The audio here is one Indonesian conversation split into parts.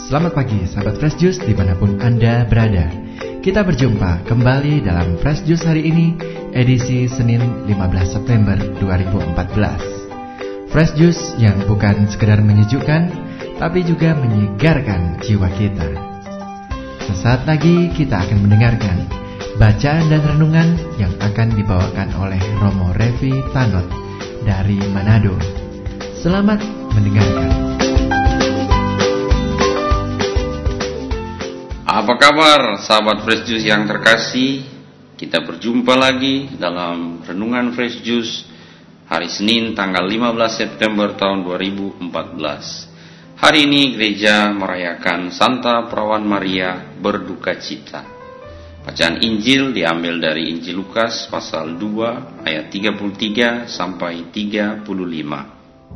Selamat pagi sahabat Fresh Juice dimanapun Anda berada. Kita berjumpa kembali dalam Fresh Juice hari ini, edisi Senin 15 September 2014. Fresh Juice yang bukan sekedar menyejukkan, tapi juga menyegarkan jiwa kita. Sesaat lagi kita akan mendengarkan bacaan dan renungan yang akan dibawakan oleh Romo Revi Tanot dari Manado. Selamat mendengarkan. Apa kabar sahabat Fresh Juice yang terkasih? Kita berjumpa lagi dalam Renungan Fresh Juice hari Senin tanggal 15 September tahun 2014. Hari ini gereja merayakan Santa Perawan Maria berduka cita. Bacaan Injil diambil dari Injil Lukas pasal 2 ayat 33 sampai 35.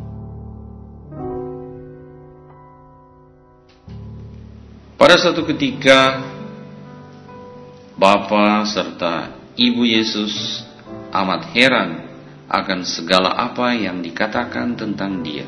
Pada suatu ketika, Bapa serta Ibu Yesus amat heran akan segala apa yang dikatakan tentang Dia.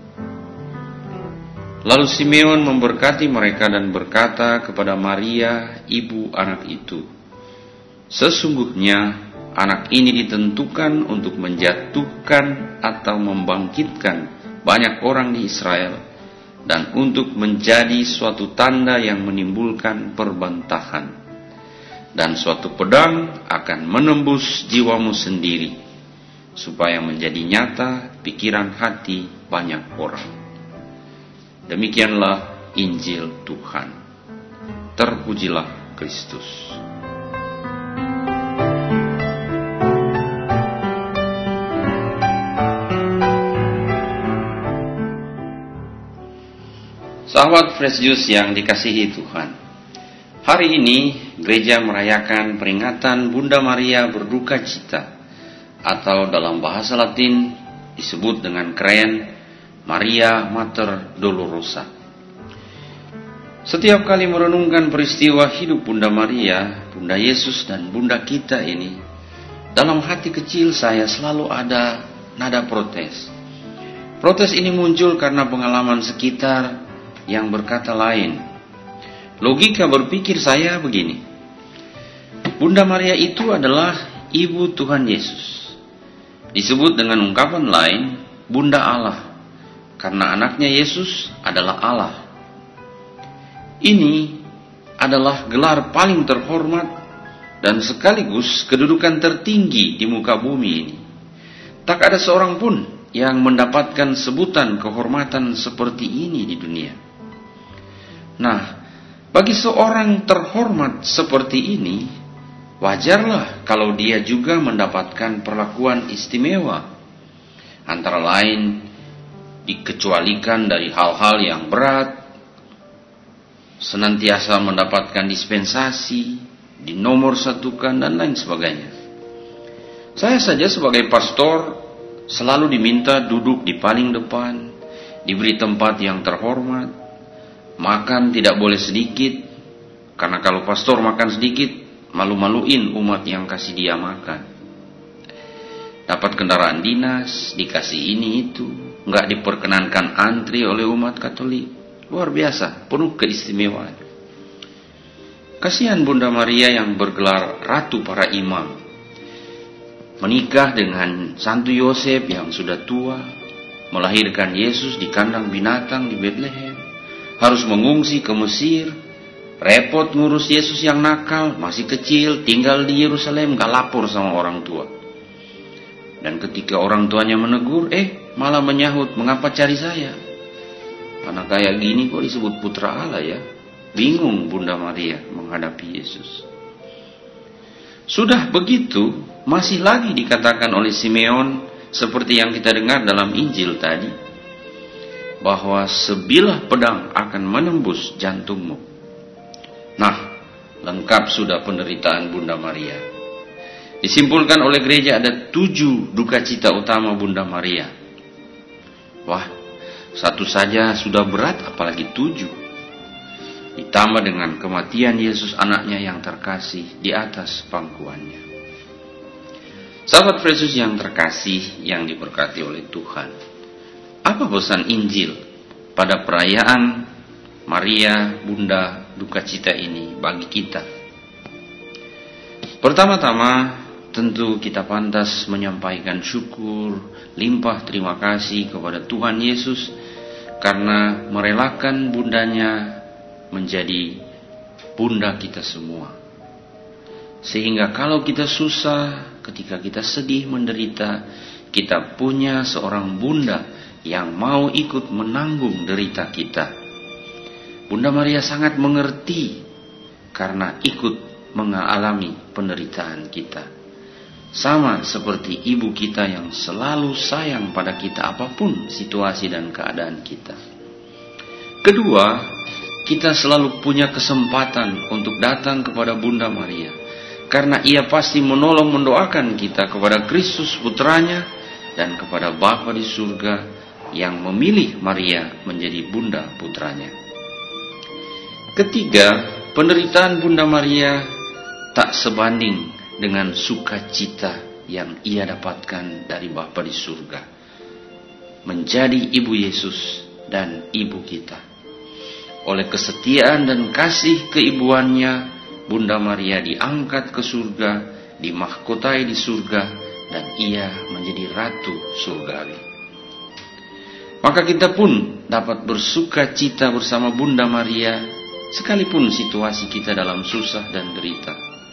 Lalu Simeon memberkati mereka dan berkata kepada Maria, ibu anak itu, "Sesungguhnya anak ini ditentukan untuk menjatuhkan atau membangkitkan banyak orang di Israel, dan untuk menjadi suatu tanda yang menimbulkan perbantahan. Dan suatu pedang akan menembus jiwamu sendiri, supaya menjadi nyata pikiran hati banyak orang." Demikianlah Injil Tuhan. Terpujilah Kristus. Sahabat Fresh Juice yang dikasihi Tuhan, hari ini gereja merayakan peringatan Bunda Maria berduka cita, atau dalam bahasa Latin disebut dengan keren Maria Mater Dolorosa. Setiap kali merenungkan peristiwa hidup Bunda Maria, Bunda Yesus dan Bunda kita ini, dalam hati kecil saya selalu ada nada protes. Protes ini muncul karena pengalaman sekitar yang berkata lain. Logika berpikir saya begini: Bunda Maria itu adalah ibu Tuhan Yesus. Disebut dengan ungkapan lain, Bunda Allah, karena anaknya Yesus adalah Allah. Ini adalah gelar paling terhormat dan sekaligus kedudukan tertinggi di muka bumi ini. Tak ada seorang pun yang mendapatkan sebutan kehormatan seperti ini di dunia. Nah, bagi seorang terhormat seperti ini, wajarlah kalau dia juga mendapatkan perlakuan istimewa. Antara lain, dikecualikan dari hal-hal yang berat, senantiasa mendapatkan dispensasi, dinomorsatukan, dan lain sebagainya. Saya saja sebagai pastor selalu diminta duduk di paling depan, diberi tempat yang terhormat, makan tidak boleh sedikit, karena kalau pastor makan sedikit, malu-maluin umat yang kasih dia makan. Dapat kendaraan dinas, dikasih ini itu, nggak diperkenankan antri oleh umat Katolik. Luar biasa, penuh keistimewaan. Kasihan Bunda Maria yang bergelar Ratu para Imam, menikah dengan Santo Yosef yang sudah tua, melahirkan Yesus di kandang binatang di Bethlehem, harus mengungsi ke Mesir, repot ngurus Yesus yang nakal, masih kecil, tinggal di Yerusalem, gak lapor sama orang tua. Dan ketika orang tuanya menegur, malah menyahut, "Mengapa cari saya? Anak kayak gini kok disebut putra Allah ya?" Bingung Bunda Maria menghadapi Yesus. Sudah begitu, masih lagi dikatakan oleh Simeon, seperti yang kita dengar dalam Injil tadi, bahwa sebilah pedang akan menembus jantungmu. Nah, lengkap sudah penderitaan Bunda Maria. Disimpulkan oleh gereja ada 7 duka cita utama Bunda Maria. Wah, satu saja sudah berat, apalagi 7. Ditambah dengan kematian Yesus anaknya yang terkasih di atas pangkuannya. Sahabat Yesus yang terkasih yang diberkati oleh Tuhan, apa pesan Injil pada perayaan Maria, Bunda duka cita ini bagi kita? Pertama-tama, tentu kita pantas menyampaikan syukur, limpah terima kasih kepada Tuhan Yesus karena merelakan bundanya menjadi bunda kita semua. Sehingga kalau kita susah, ketika kita sedih, menderita, kita punya seorang bunda yang mau ikut menanggung derita kita. Bunda Maria sangat mengerti karena ikut mengalami penderitaan kita. Sama seperti ibu kita yang selalu sayang pada kita apapun situasi dan keadaan kita. Kedua, kita selalu punya kesempatan untuk datang kepada Bunda Maria, karena ia pasti menolong mendoakan kita kepada Kristus putranya dan kepada Bapa di surga yang memilih Maria menjadi Bunda putranya. Ketiga, penderitaan Bunda Maria tak sebanding dengan sukacita yang ia dapatkan dari Bapa di surga. Menjadi ibu Yesus dan ibu kita. Oleh kesetiaan dan kasih keibuannya, Bunda Maria diangkat ke surga, dimahkotai di surga, dan ia menjadi Ratu Surgawi. Maka kita pun dapat bersuka cita bersama Bunda Maria, sekalipun situasi kita dalam susah dan derita.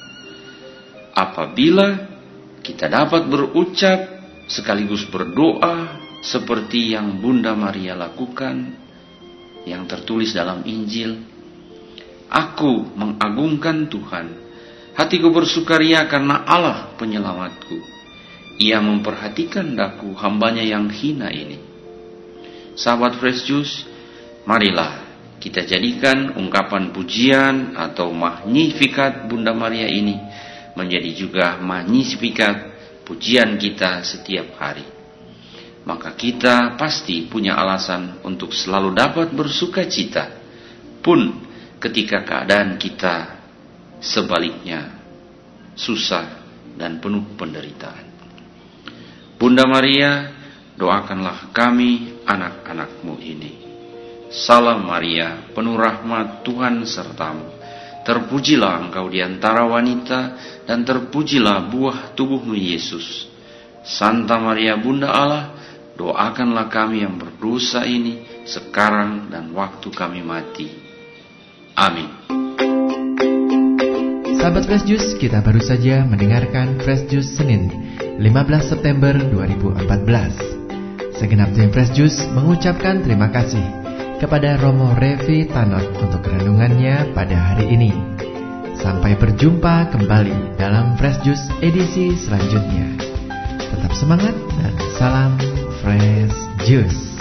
Apabila kita dapat berucap sekaligus berdoa seperti yang Bunda Maria lakukan, yang tertulis dalam Injil, "Aku mengagungkan Tuhan, hatiku bersukaria karena Allah penyelamatku. Ia memperhatikan daku, hambanya yang hina ini." Sahabat Fresh Juice, marilah kita jadikan ungkapan pujian atau Magnificat Bunda Maria ini menjadi juga Magnificat pujian kita setiap hari. Maka kita pasti punya alasan untuk selalu dapat bersuka cita, pun ketika keadaan kita sebaliknya susah dan penuh penderitaan. Bunda Maria, doakanlah kami anak-anak-Mu ini. Salam Maria, penuh rahmat, Tuhan sertamu. Terpujilah engkau di antara wanita, dan terpujilah buah tubuhmu Yesus. Santa Maria Bunda Allah, doakanlah kami yang berdosa ini, sekarang dan waktu kami mati. Amin. Sahabat Fresh Juice, kita baru saja mendengarkan Fresh Juice Senin 15 September 2014. Segenap tim Fresh Juice mengucapkan terima kasih kepada Romo Revi Tanot untuk renungannya pada hari ini. Sampai berjumpa kembali dalam Fresh Juice edisi selanjutnya. Tetap semangat dan salam Fresh Juice.